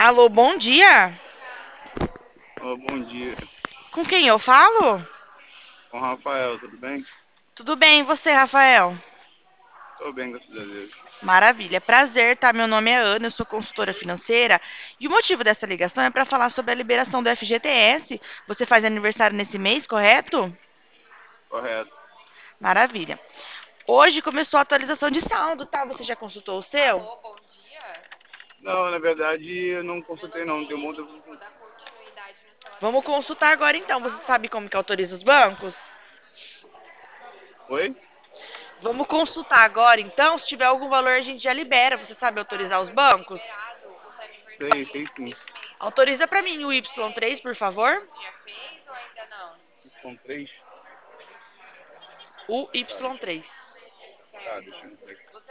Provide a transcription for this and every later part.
Alô, bom dia. Ô, bom dia. Com quem eu falo? Com o Rafael, tudo bem? Tudo bem, e você, Rafael? Tô bem, graças a Deus. Maravilha, prazer, tá? Meu nome é Ana, eu sou consultora financeira e o motivo dessa ligação é para falar sobre a liberação do FGTS. Você faz aniversário nesse mês, correto? Correto. Maravilha. Hoje começou a atualização de saldo, tá? Você já consultou o seu? Não, na verdade, eu não consultei não, tem um monte de... Vamos consultar agora então. Você sabe como que autoriza os bancos? Oi? Vamos consultar agora então. Se tiver algum valor, a gente já libera. Você sabe autorizar os bancos? Sei sim. Autoriza para mim o Y3, por favor. São três? O Tá, Y3. deixa eu ver aqui.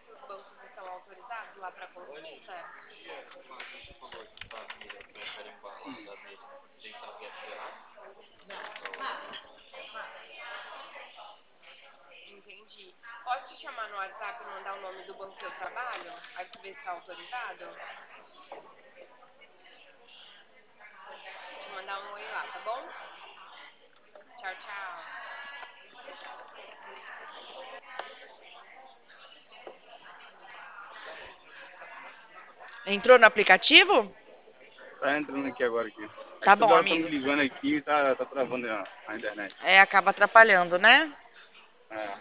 Entrou no aplicativo? Tá entrando aqui agora aqui. É Tá que toda bom, hora estão me amigo. ligando aqui e tá travando a internet. É, acaba atrapalhando, né? É.